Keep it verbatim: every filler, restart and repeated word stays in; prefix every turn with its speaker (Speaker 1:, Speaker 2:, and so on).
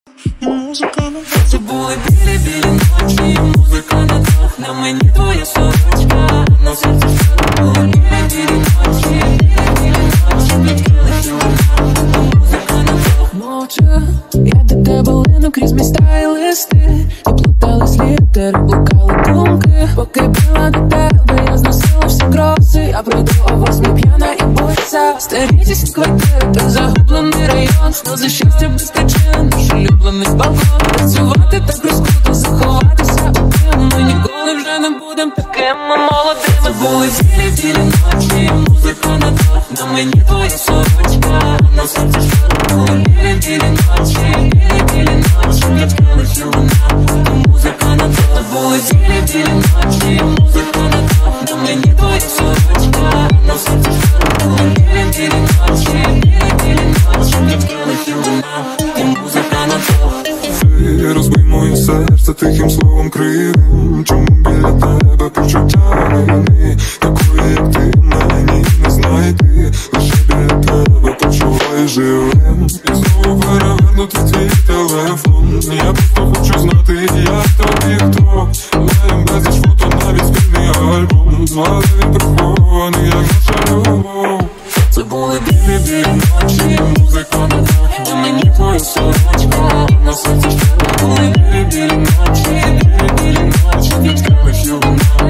Speaker 1: і музика на двох.
Speaker 2: Це були білі-білі ночі, музика на двох. На мені твоя сорочка, на серці що були білі-білі ночі, білі-білі ночі, під келихів вина, музика на двох.
Speaker 3: Мовча, я до тебе лину крізь міста і листи, і плутались літери, блукали думки. Поки била до тебе, я зносила всі кроси. Я прийду о восьмій п'яна і бойця. Старі зі квартири, той загублений район. Сльози щастя без причин, наш улюблений балкон. Працювати так розкруто, заховатися у дим. Ми ніколи вже не будем такими молодими.
Speaker 2: Це були білі-білі ночі, музика на двох. На мені твоя сорочка, на серці що були білі-білі ночі, білі-білі ночі, під келихів вина, музика на двох. Це були білі-білі ночі, музика на двох. На мені твоя сорочка, на серці що були білі-білі ночі, білі-білі ночі, під келихів вина, музика на двох.
Speaker 1: Ти розбий моє серце тихим словом кривим. Чому біля тебе почуття вини? Такої, як ти, мені не знайти. Лише біля тебе почуваю живим. І знову перевернути твій телефон. Я просто хочу знати, як тобі хто. Маєм безліч фото, навіть спільний альбом. Але він прихований, як наша любов.
Speaker 2: Це були білі-білі ночі, музика на двох. На мені твоя сорочка, на серці що були білі-білі ночі, білі-білі ночі, під келихів вина,